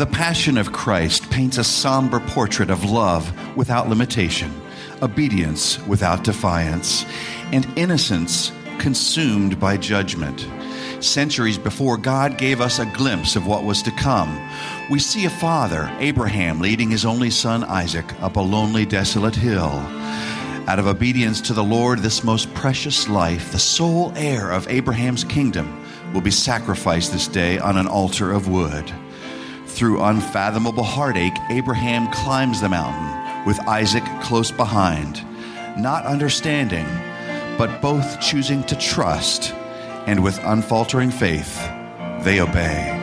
The Passion of Christ paints a somber portrait of love without limitation, obedience without defiance, and innocence consumed by judgment. Centuries before, God gave us a glimpse of what was to come. We see a father, Abraham, leading his only son, Isaac, up a lonely, desolate hill. Out of obedience to the Lord, this most precious life, the sole heir of Abraham's kingdom, will be sacrificed this day on an altar of wood. Through unfathomable heartache, Abraham climbs the mountain with Isaac close behind, not understanding, but both choosing to trust, and with unfaltering faith, they obey.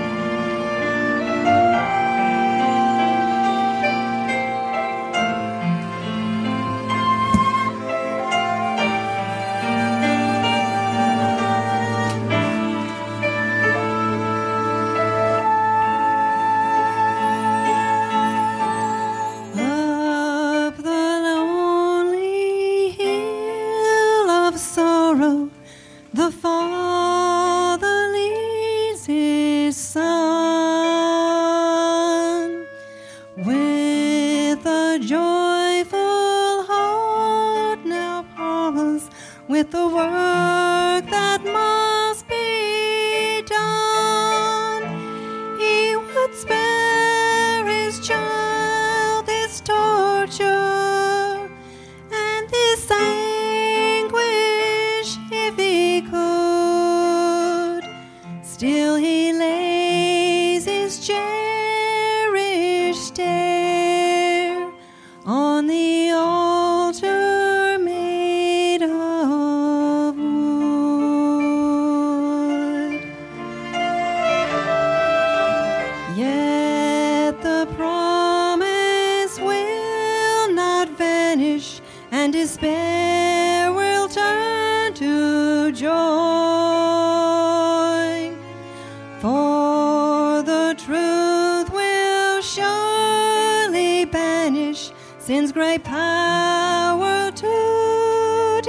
Sin's great power to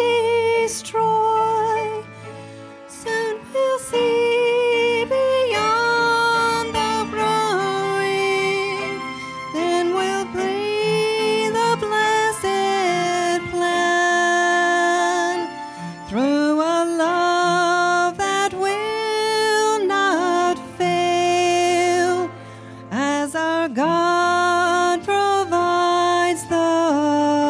destroy. Soon we'll see beyond the growing, then we'll breathe the blessed plan through a love that will not fail, as our God provides the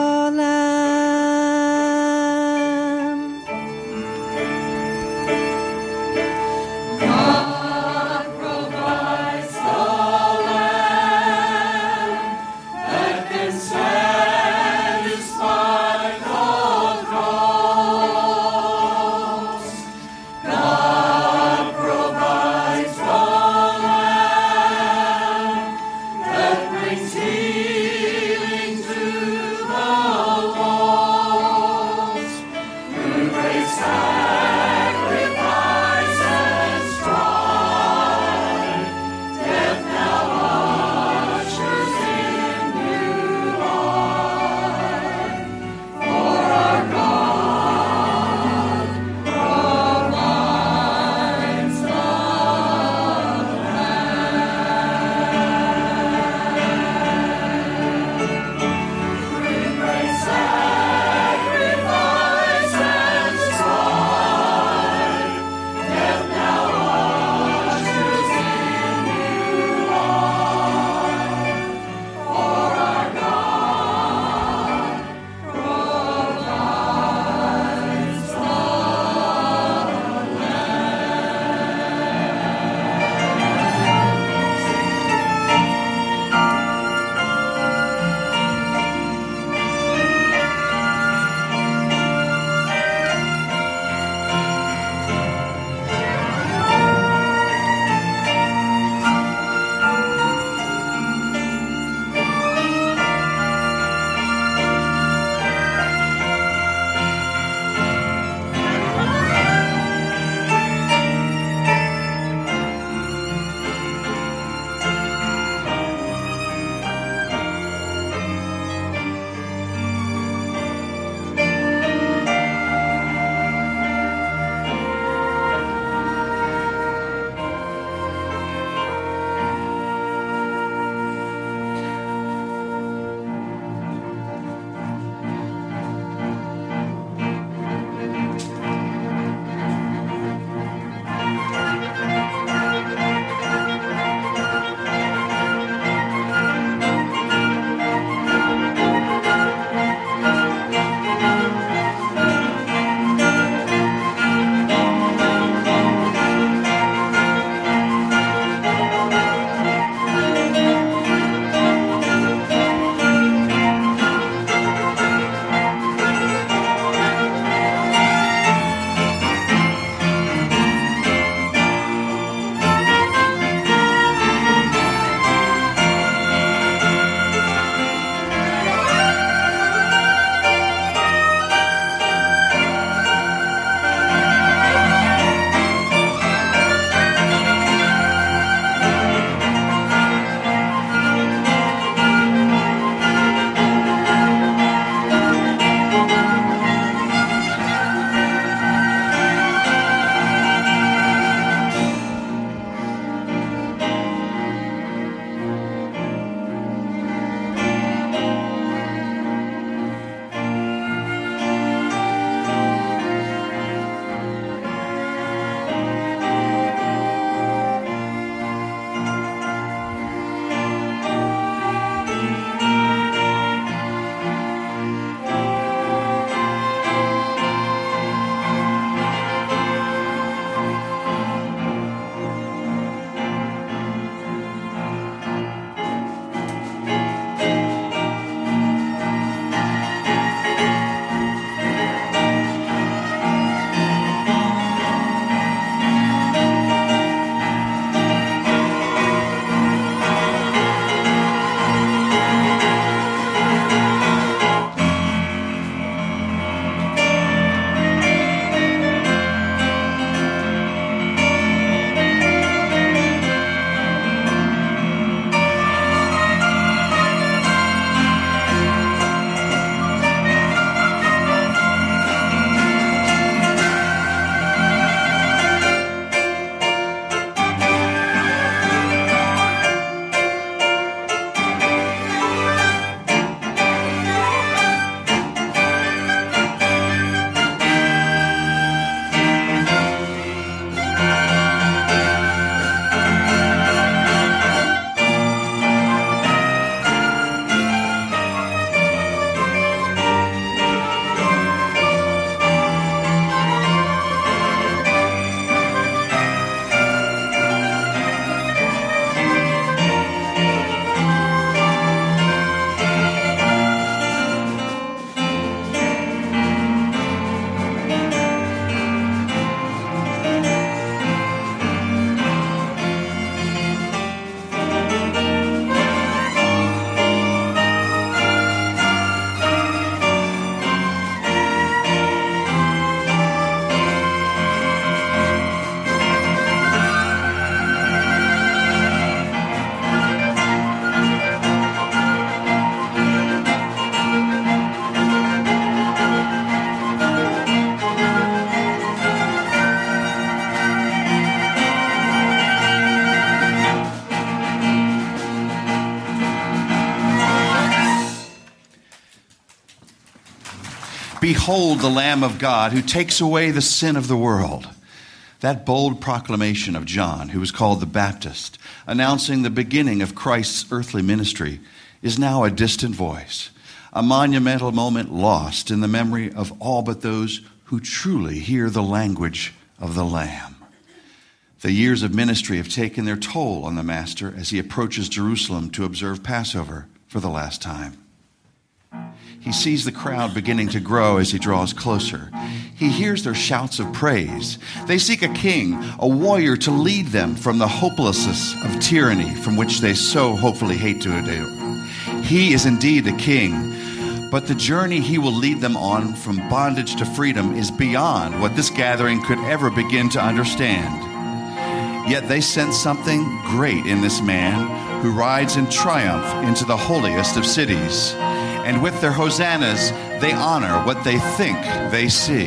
Behold the Lamb of God who takes away the sin of the world. That bold proclamation of John, who was called the Baptist, announcing the beginning of Christ's earthly ministry, is now a distant voice, a monumental moment lost in the memory of all but those who truly hear the language of the Lamb. The years of ministry have taken their toll on the Master as he approaches Jerusalem to observe Passover for the last time. He sees the crowd beginning to grow as he draws closer. He hears their shouts of praise. They seek a king, a warrior to lead them from the hopelessness of tyranny from which they so hopefully hate to endure. He is indeed a king, but the journey he will lead them on from bondage to freedom is beyond what this gathering could ever begin to understand. Yet they sense something great in this man who rides in triumph into the holiest of cities. And with their hosannas, they honor what they think they see.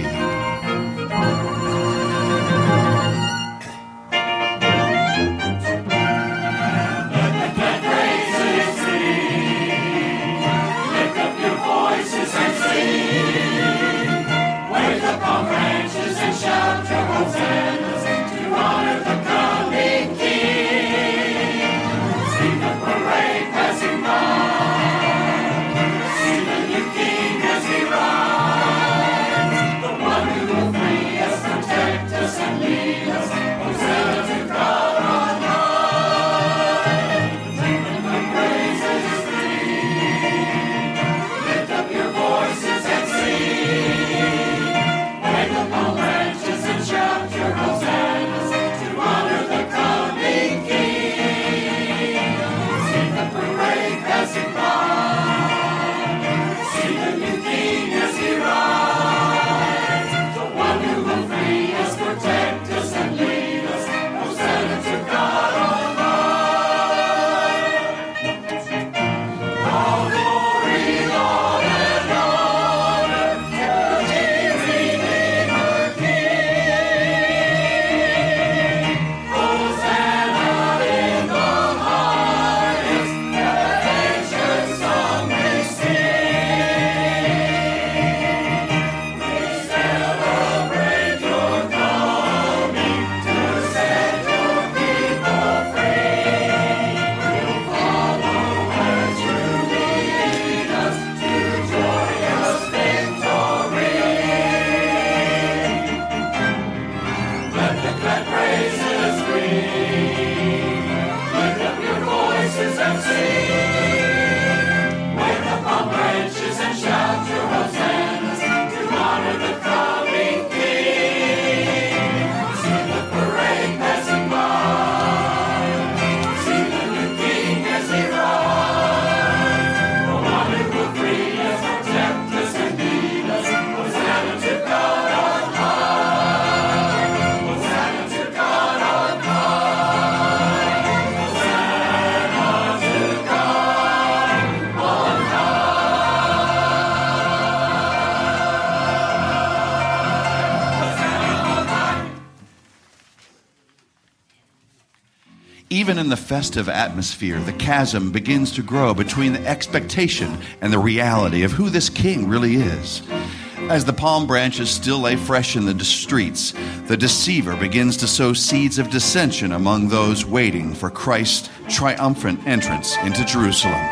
Even in the festive atmosphere, the chasm begins to grow between the expectation and the reality of who this king really is. As the palm branches still lay fresh in the streets, the deceiver begins to sow seeds of dissension among those waiting for Christ's triumphant entrance into Jerusalem.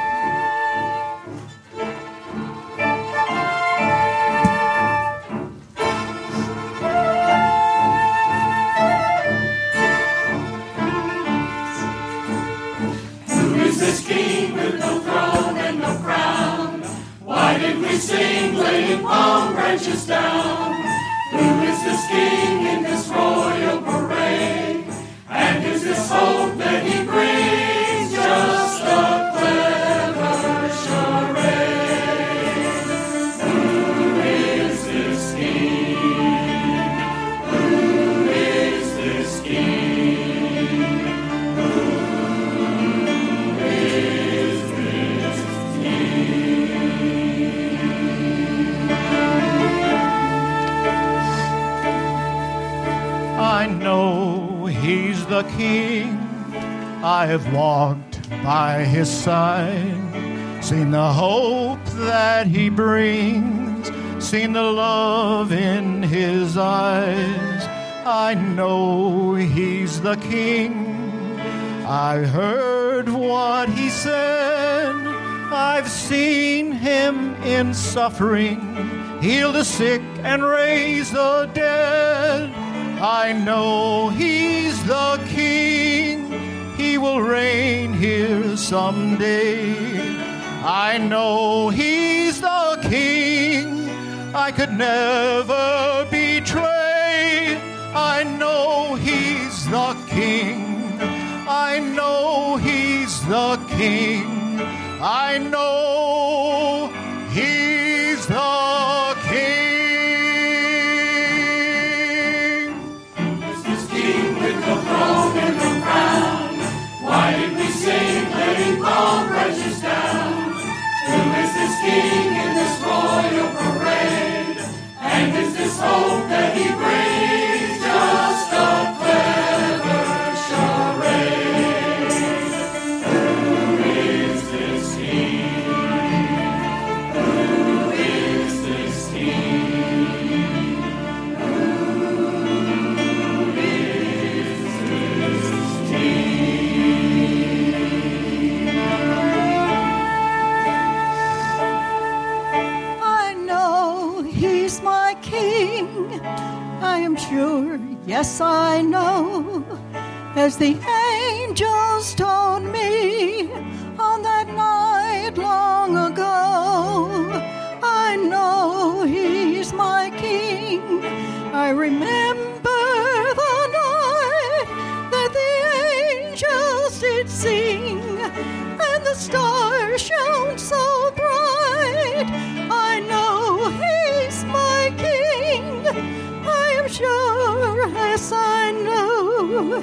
I have walked by his side, seen the hope that he brings, seen the love in his eyes. I know he's the King. I heard what he said. I've seen him in suffering, heal the sick and raise the dead. I know he's the King. He will reign here someday. I know he's the King. I could never betray. I know he's the King. I know he's the King. I know he's the King. This is King with the throne and the crown. Why did we sing, letting all precious down? Who is this King in this royal parade? And is this hope that he brings just a clever charade? Who is this King? Who is this King? Who is this King? I know he's my King. I am sure, yes, I know, as the angels told me on that night long ago. I know he's my King. I remember the night that the angels did sing, and the stars shone so bright. I know he's my King. I am sure, yes, I know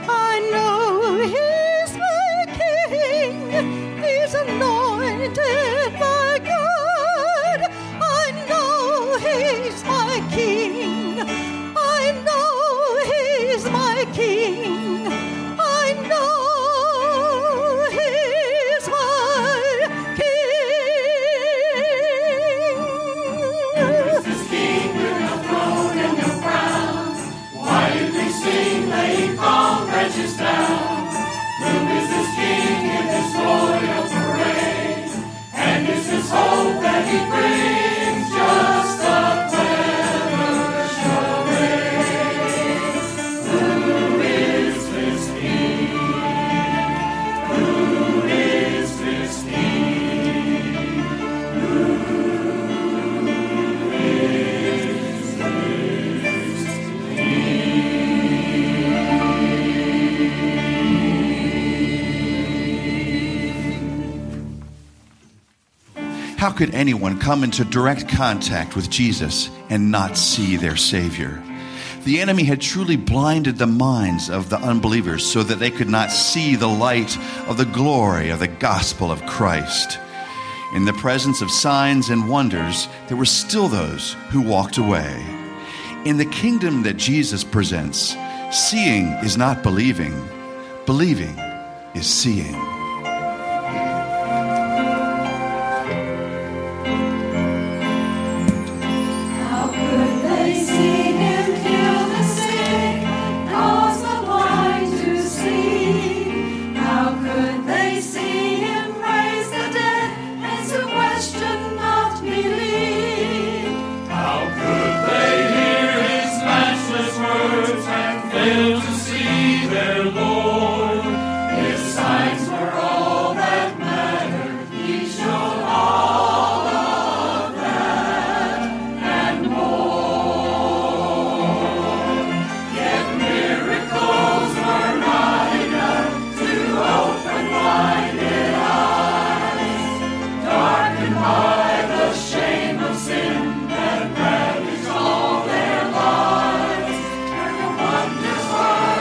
he's my King. He's anointed by God. I know he's my King. I know he's my King. I know he's my King. This is King with the throne and the crown. Why did we sing, laying palm branches down? Who is this King in this royal parade? And is this hope that he brings just a clever charade? Who is this King? Who is this King? Who is this How could anyone come into direct contact with Jesus and not see their Savior? The enemy had truly blinded the minds of the unbelievers so that they could not see the light of the glory of the gospel of Christ. In the presence of signs and wonders, there were still those who walked away. In the kingdom that Jesus presents, seeing is not believing. Believing is seeing. How could they see him heal the sick, cause the blind to see? How could they see him raise the dead, and to question not believe? How could they hear his matchless words and fail to see their Lord? His signs were all that mattered. He showed all of that and more. Yet miracles were not enough to open blinded eyes, darkened by the shame of sin that ravaged all their lives. And the wonders were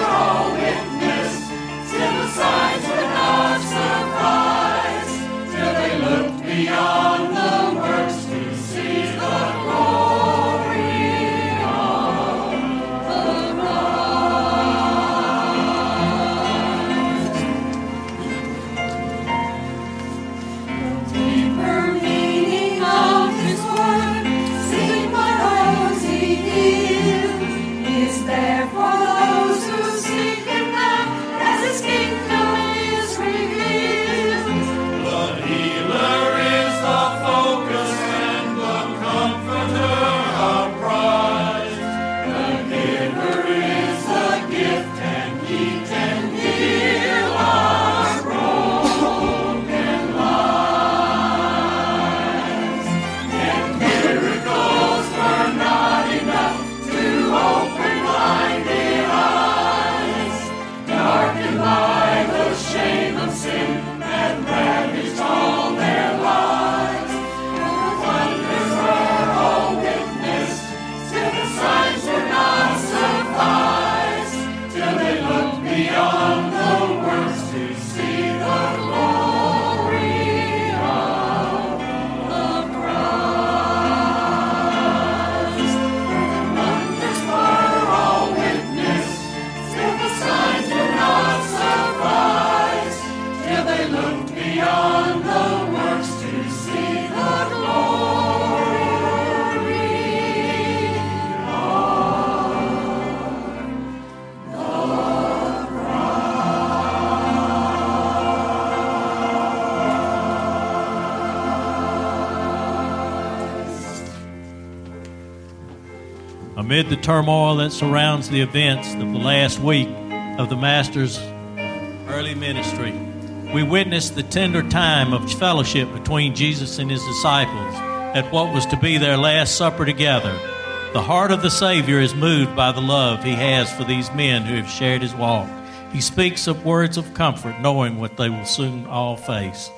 Amid the turmoil that surrounds the events of the last week of the Master's early ministry, we witnessed the tender time of fellowship between Jesus and his disciples at what was to be their Last Supper together. The heart of the Savior is moved by the love he has for these men who have shared his walk. He speaks of words of comfort, knowing what they will soon all face.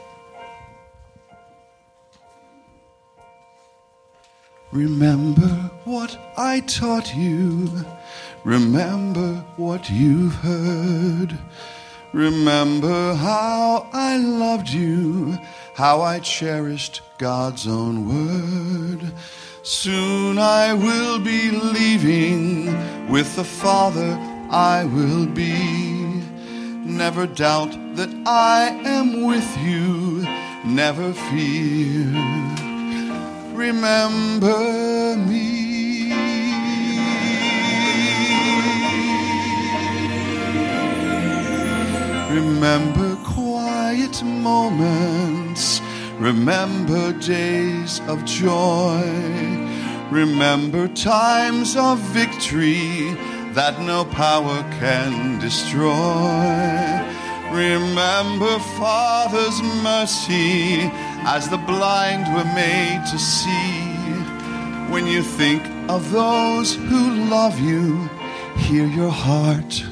Remember what I taught you. Remember what you've heard. Remember how I loved you, how I cherished God's own word. Soon I will be leaving, with the Father I will be. Never doubt that I am with you, never fear. Remember me. Remember quiet moments. Remember days of joy. Remember times of victory that no power can destroy. Remember Father's mercy as the blind were made to see. When you think of those who love you, hear your heart.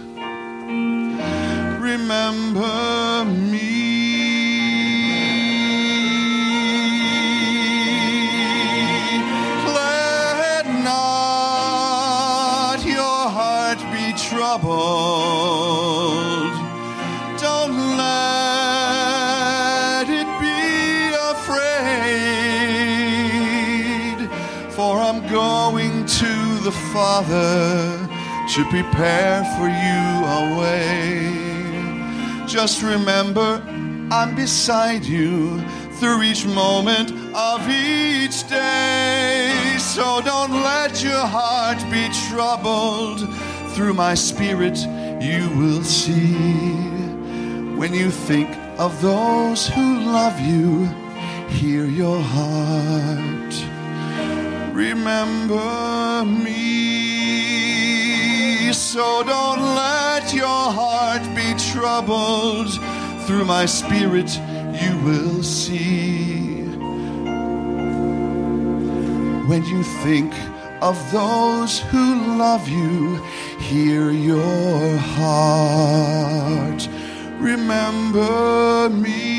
Remember me. Let not your heart be troubled. Don't let it be afraid, for I'm going to the Father to prepare for you a way. Just remember, I'm beside you through each moment of each day. So don't let your heart be troubled. Through my Spirit you will see. When you think of those who love you, hear your heart. Remember me. So don't let your heart be troubled. Through my Spirit you will see. When you think of those who love you, hear your heart. Remember me.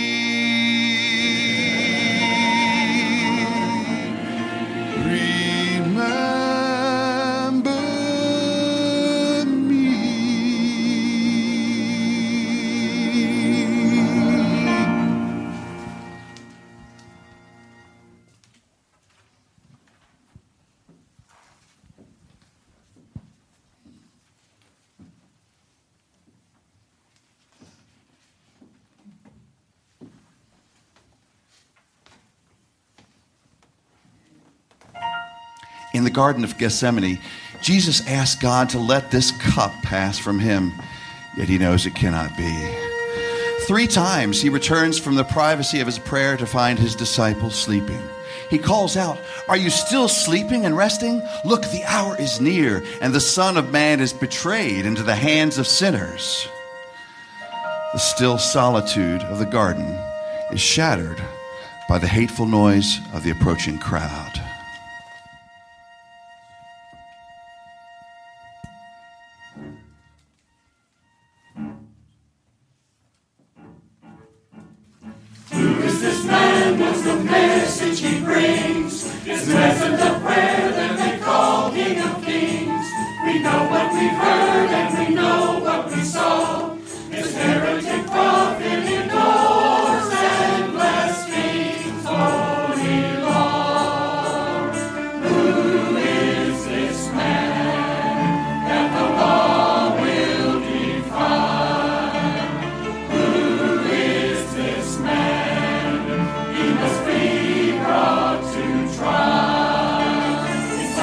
In the Garden of Gethsemane, Jesus asked God to let this cup pass from him, yet he knows it cannot be. 3 times he returns from the privacy of his prayer to find his disciples sleeping. He calls out, "Are you still sleeping and resting? Look, the hour is near, and the Son of Man is betrayed into the hands of sinners." The still solitude of the garden is shattered by the hateful noise of the approaching crowd.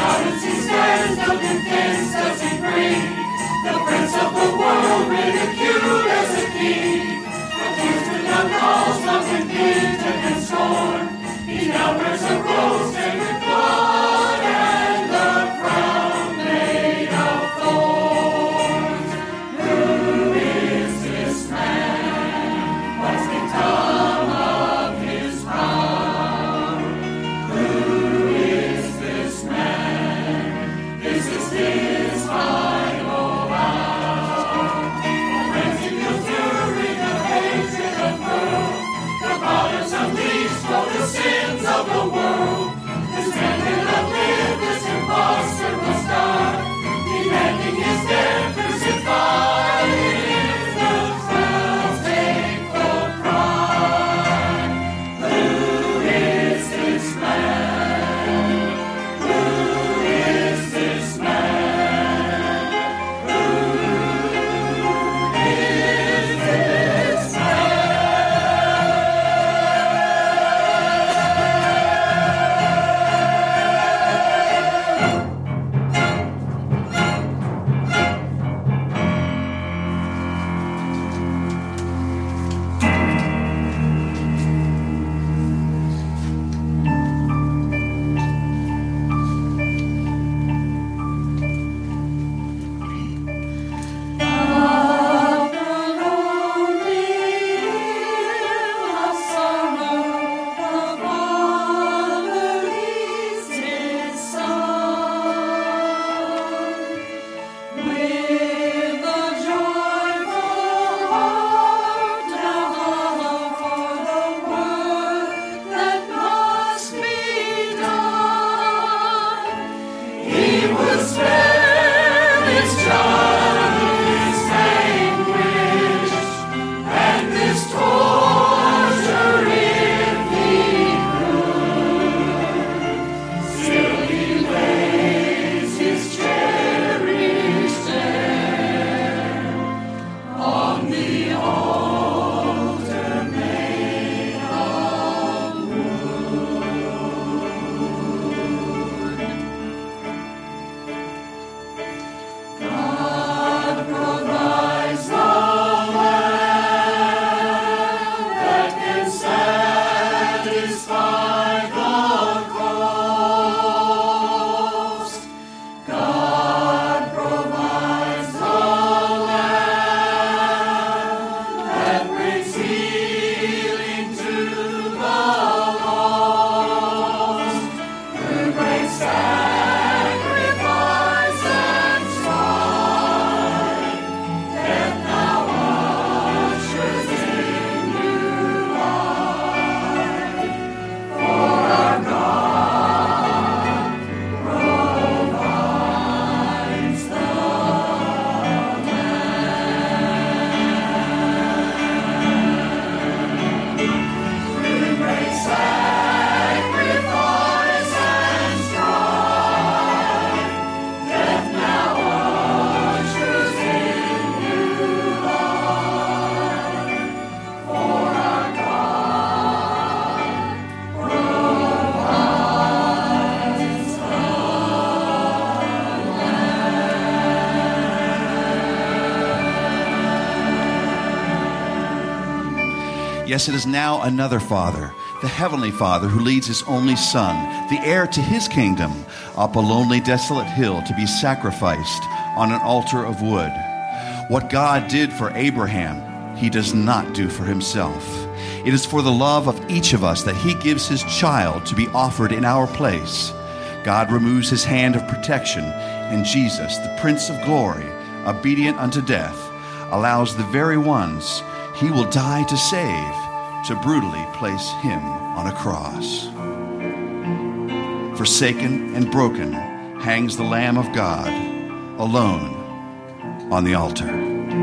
The Prince of the world ridiculed. Yes, it is now another Father, the Heavenly Father, who leads His only Son, the heir to His kingdom, up a lonely, desolate hill to be sacrificed on an altar of wood. What God did for Abraham, He does not do for Himself. It is for the love of each of us that He gives His child to be offered in our place. God removes His hand of protection, and Jesus, the Prince of Glory, obedient unto death, allows the very ones He will die to save to brutally place Him on a cross. Forsaken and broken hangs the Lamb of God, alone on the altar.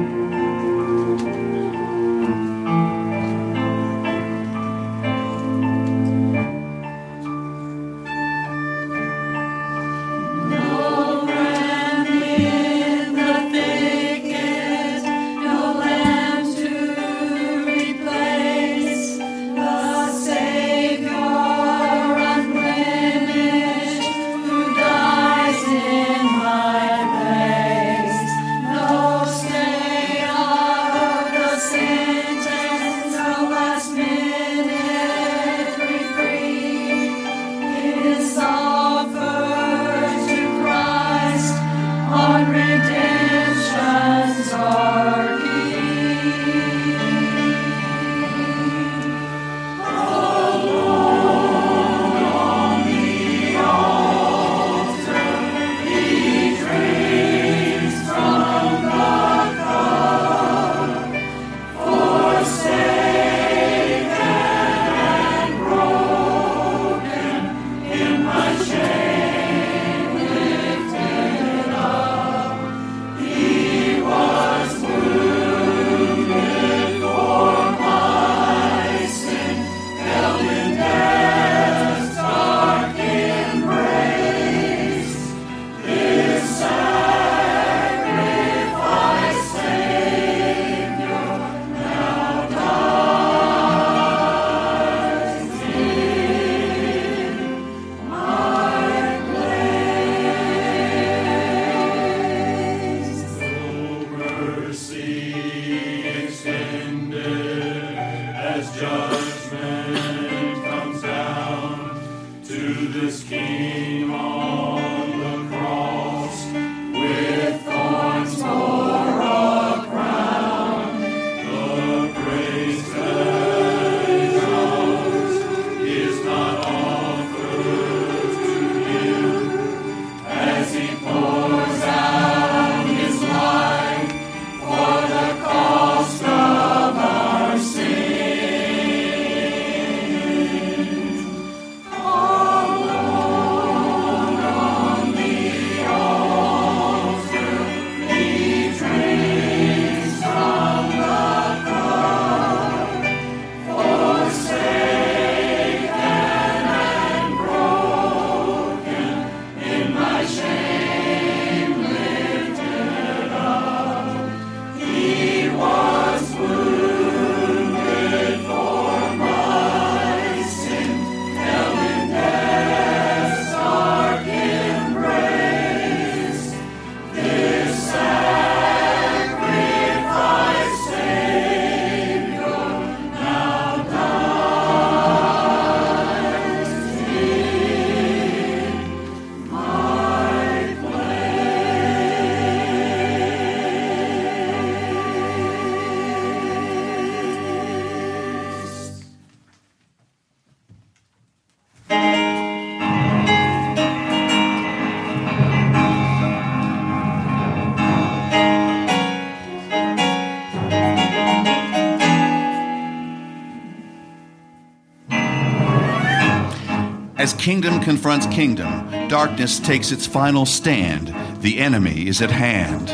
As kingdom confronts kingdom, darkness takes its final stand. The enemy is at hand.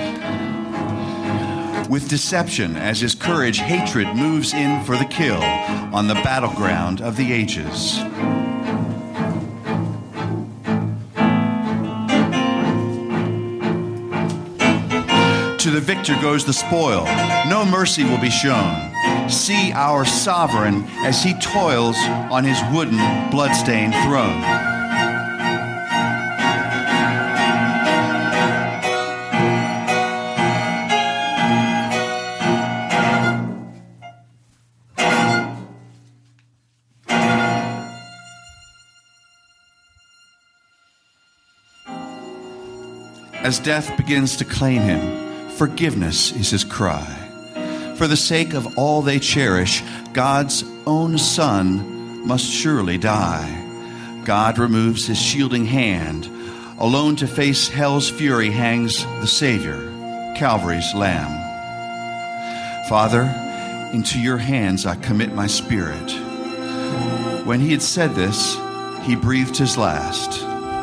With deception as his courage, hatred moves in for the kill on the battleground of the ages. To the victor goes the spoil. No mercy will be shown. See our sovereign as he toils on his wooden, blood-stained throne. As death begins to claim him, forgiveness is his cry. For the sake of all they cherish, God's own Son must surely die. God removes his shielding hand. Alone to face hell's fury hangs the Savior, Calvary's Lamb. Father, into your hands I commit my spirit. When he had said this, he breathed his last.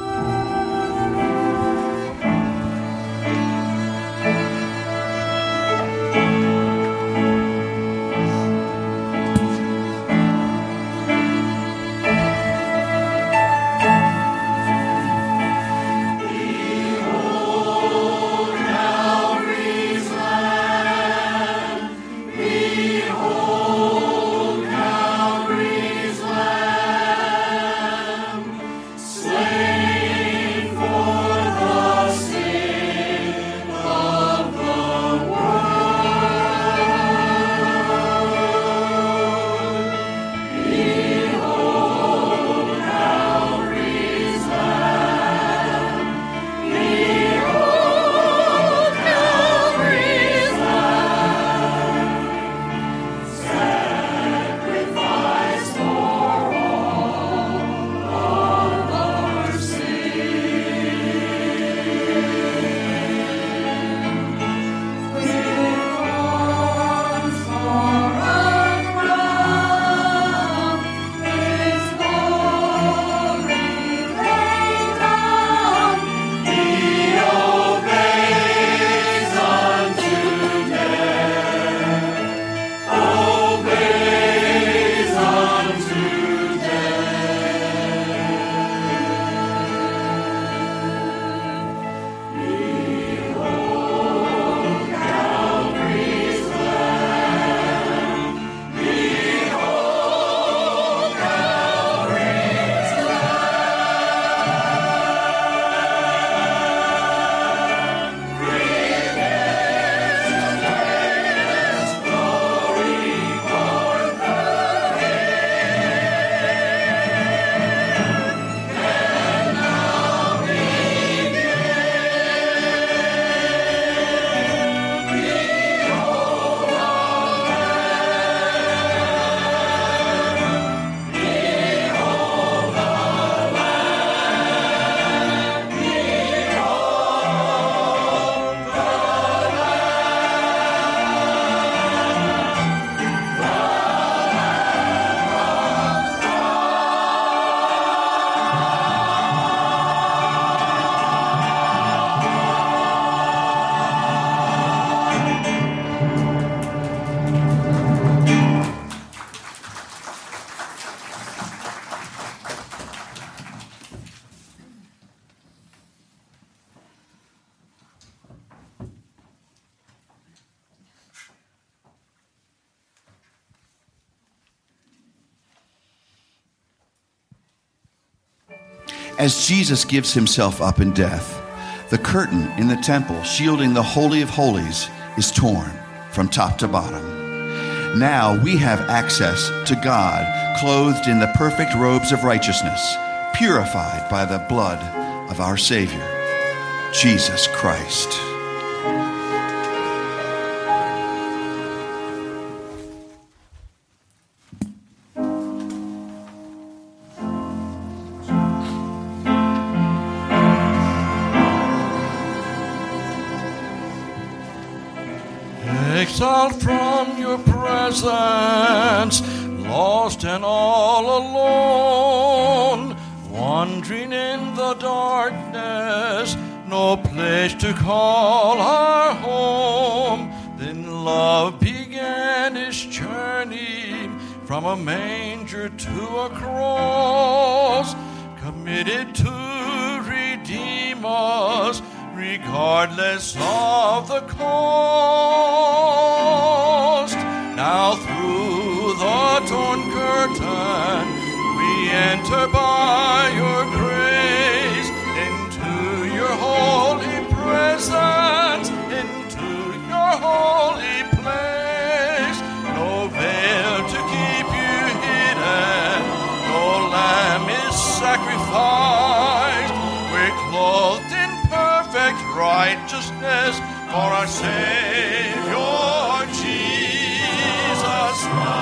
As Jesus gives himself up in death, the curtain in the temple shielding the Holy of Holies is torn from top to bottom. Now we have access to God, clothed in the perfect robes of righteousness, purified by the blood of our Savior, Jesus Christ. Exiled from your presence, lost and all alone, wandering in the darkness, no place to call our home. Then love began its journey from a manger to a cross, committed to redeem us, regardless of the cost. Now through the torn curtain we enter by your grace into your holy presence, into your holy place. No veil to keep you hidden, no lamb is sacrificed. We're clothed in perfect righteousness, righteousness for our Savior Jesus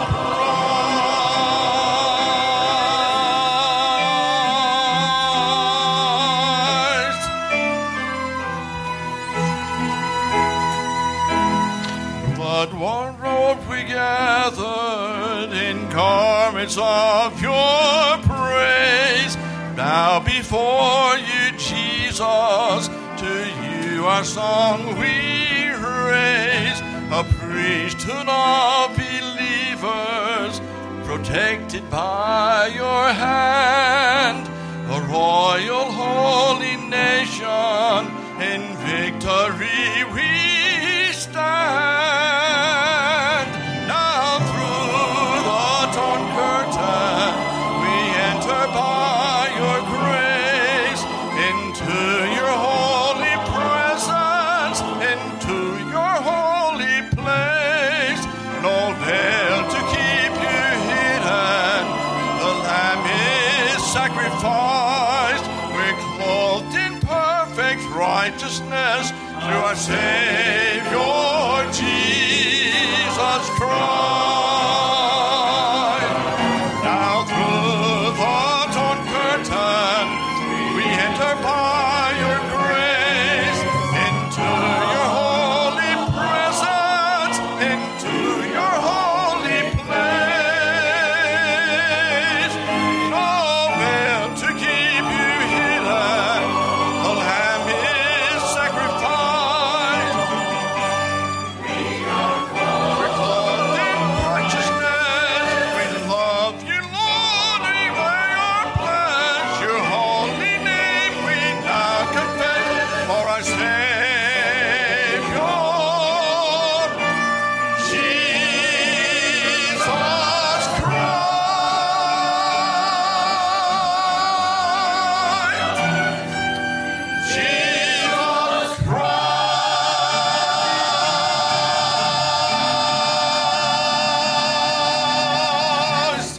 Christ. Blood-worn robes we gathered in garments of your praise. Bow before you, Jesus, to you our song we raise. A priesthood of believers, protected by your hand. A royal holy nation, in victory we stand. Now through the torn curtain we enter by your grace into your holy presence, into your holy place. No veil to keep you hidden, the Lamb is sacrificed. We're clothed in perfect righteousness through our Savior Jesus Christ. Now through the torn curtain we enter by your grace into your holy presence, into your holy place. No veil to keep you hidden, the Lamb is sacrificed. We're clothed in righteousness. We love you, Lord, we wear your flesh. Your holy name we now confess for our Savior, Jesus Christ. Jesus Christ.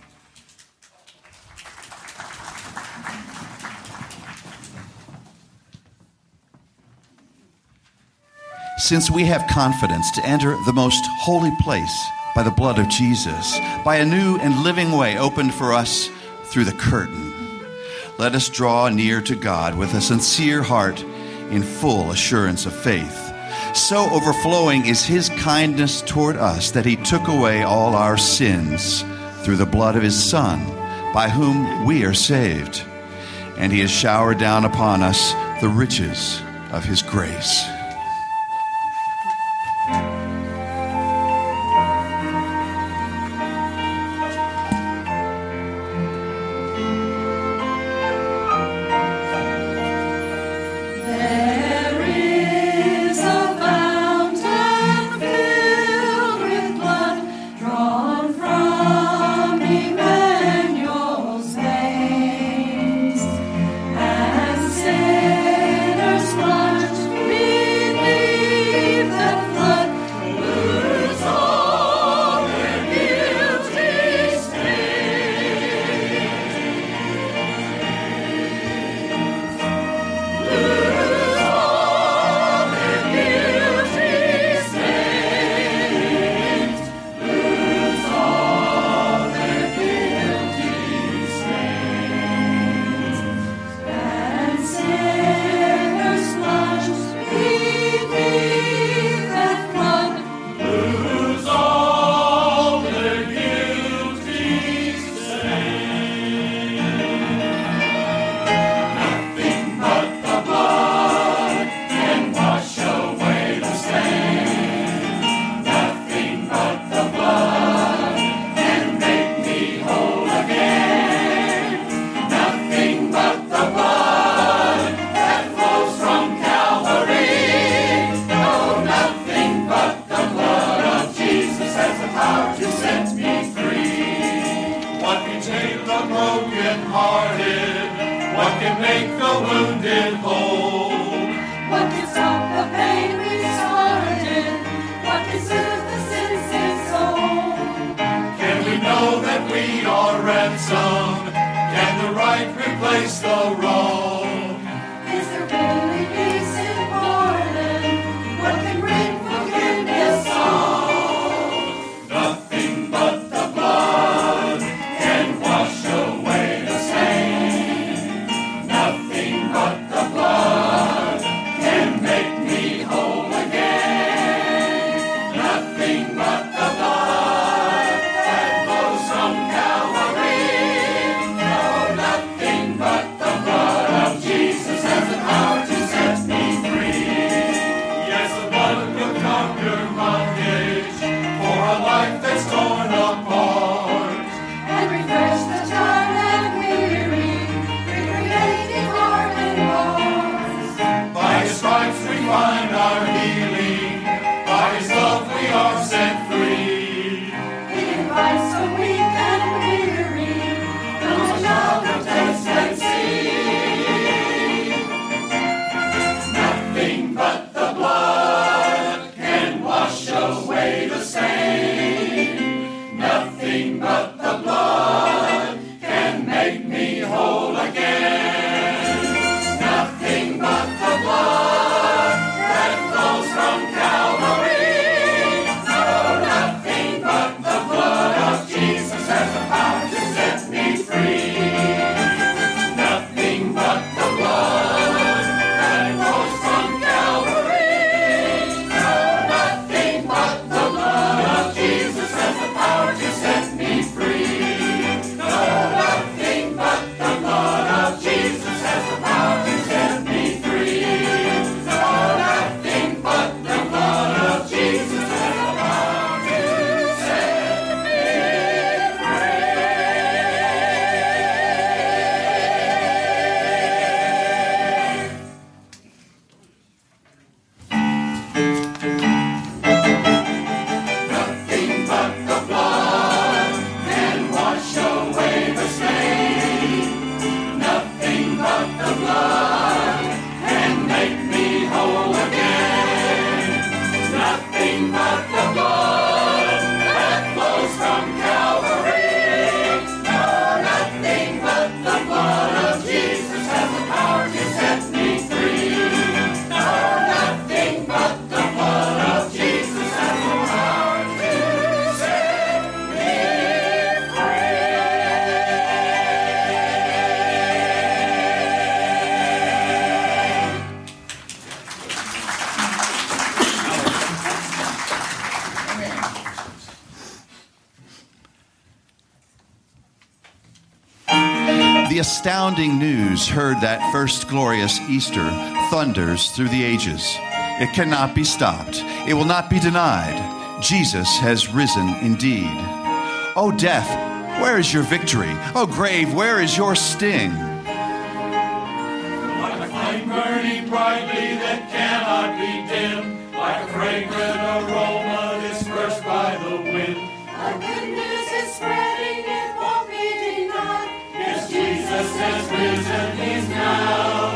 Since we have confidence to enter the most holy place by the blood of Jesus, by a new and living way opened for us through the curtain, let us draw near to God with a sincere heart in full assurance of faith. So overflowing is his kindness toward us that he took away all our sins through the blood of his Son, by whom we are saved. And he has showered down upon us the riches of his grace. There is a fountain filled with blood drawn from Emmanuel's veins, and sinners plunged beneath that flood lose all their guilty stains. Lose all their guilty stains. Lose all their guilty stains. And sinners plunged beneath that flood lose all their guilty stains. Nothing but the blood can wash away the stain. Nothing but the blood can make me whole again. Nothing but the blood that flows from Calvary. No, nothing but the blood of Jesus has the power to set me free. What can save the broken-hearted? What can make the wounded whole? What can stop the pain we started? What can soothe the sin-sick soul? Can we know that we are ransomed? Can the right replace the wrong? Is there really peace in pardon? find our healing. By His love we are set free. He invites the weak and weary. Come, a child of taste and see. Nothing but the blood can wash away the stain. Nothing but the blood can make me whole again. Nothing but the blood that flows from Calvary. No, nothing but the blood of Jesus has the power to set me free. Nothing but the blood that flows from Calvary. No, nothing but the blood of Jesus has the power to set me free. No, nothing but the blood of Jesus has the power to set me free. No, nothing but the blood of Jesus has the power to set me Nothing but the blood can wash away the stain. Nothing but the blood can make me whole again. Nothing but the blood that flows from Calvary. No, nothing but the blood of Jesus has the power to set me free. No, nothing but the blood of Jesus has the power to set me The astounding news heard that first glorious Easter thunders through the ages. It cannot be stopped. It will not be denied. Jesus has risen indeed. O death, where is your victory? O grave, where is your sting? Like a flame burning brightly that cannot be dimmed, like a fragrant aroma dispersed by the wind. The good news is spreading, it won't be denied. Yes, Jesus has risen, He's now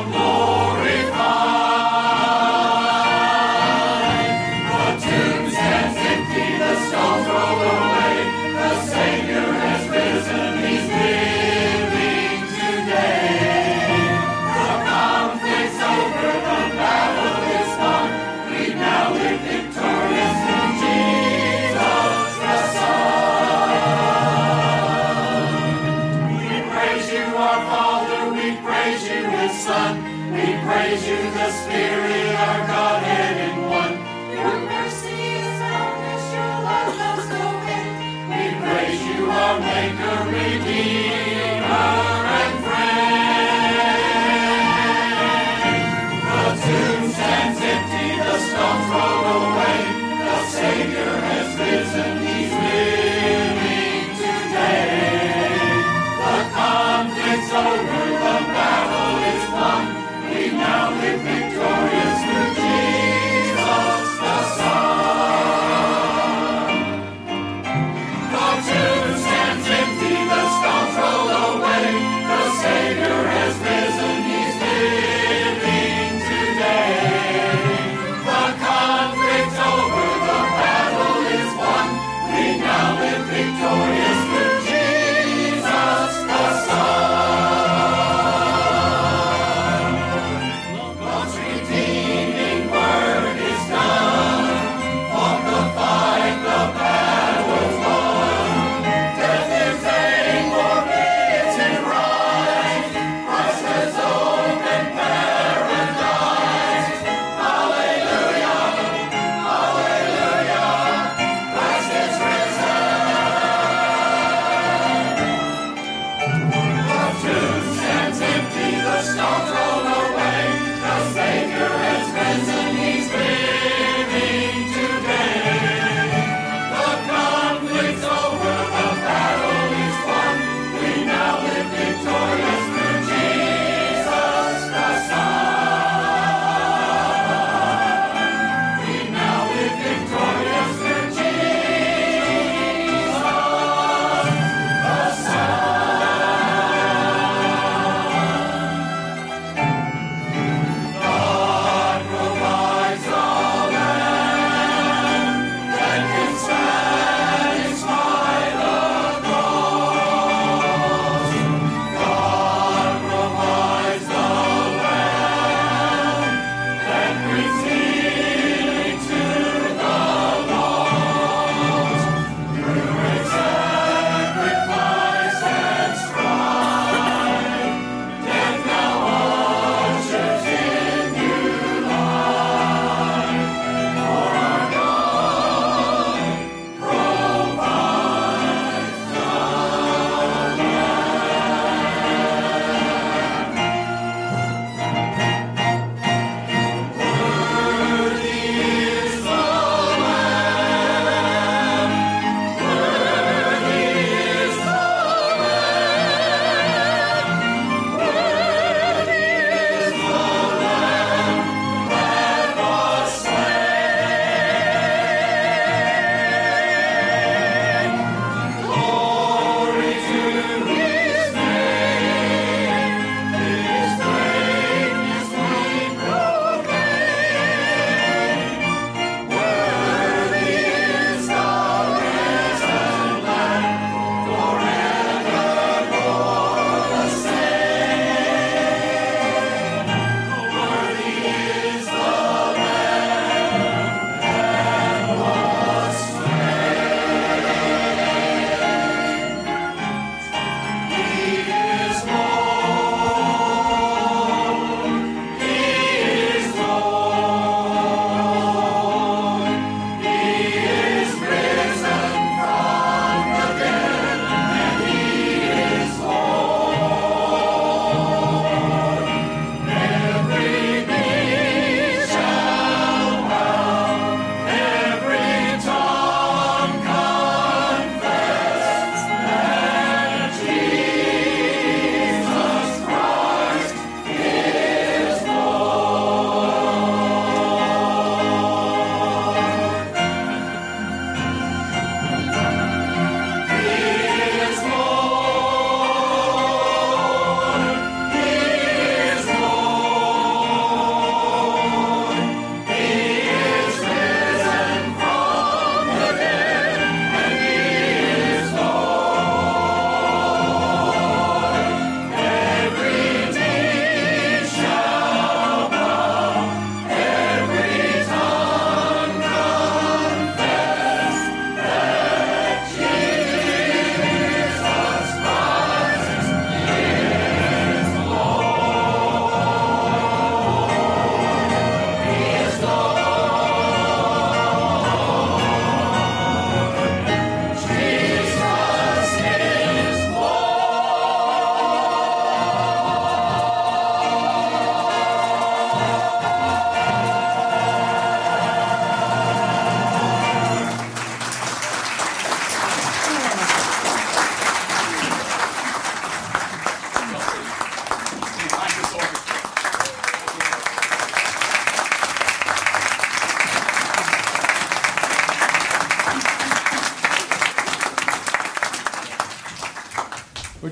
glorified. The tomb stands empty, the stones roll away. The Savior has risen, He's living today. The conflict's over, the battle is won. We now live victorious.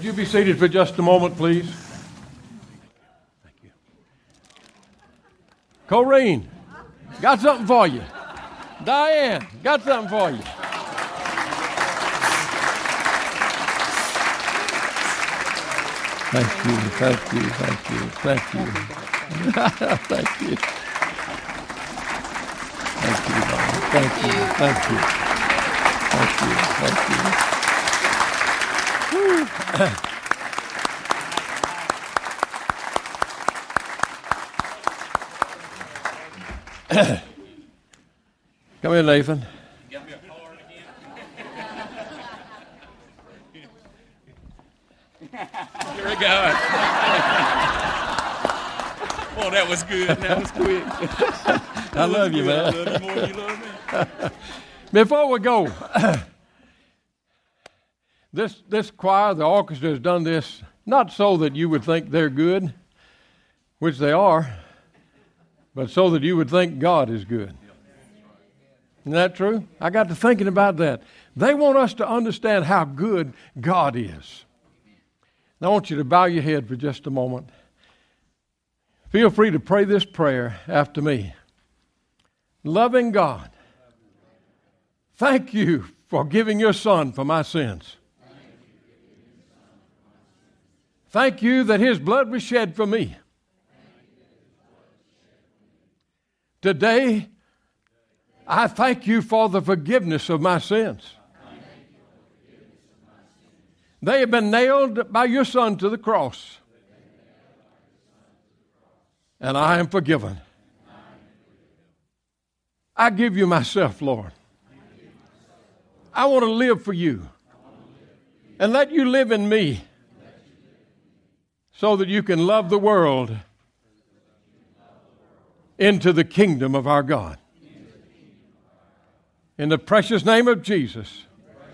Would you be seated for just a moment, please? Thank you. Corrine, got something for you. Diane, got something for you. Thank you, thank you, thank you, thank you. Thank you. Thank you, Lord. Thank you, thank you. Thank you, thank you. Come here, Nathan. Here we go. Oh, that was good. That was quick. I love you, man. I love you more than you love me. Before we go, this choir, the orchestra has done this not so that you would think they're good, which they are, but so that you would think God is good. Isn't that true? I got to thinking about that. They want us to understand how good God is. Now, I want you to bow your head for just a moment. Feel free to pray this prayer after me. Loving God, thank you for giving your Son for my sins. Thank you that His blood was shed for me. Today, I thank you for the forgiveness of my sins. They have been nailed by your Son to the cross. And I am forgiven. I give you myself, Lord. I want to live for you. And let you live in me so that you can love the world into the kingdom of our God. In the precious name of Jesus.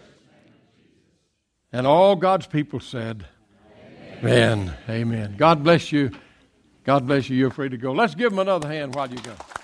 And all God's people said, Amen. Amen. God bless you. God bless you. You're free to go. Let's give them another hand while you go.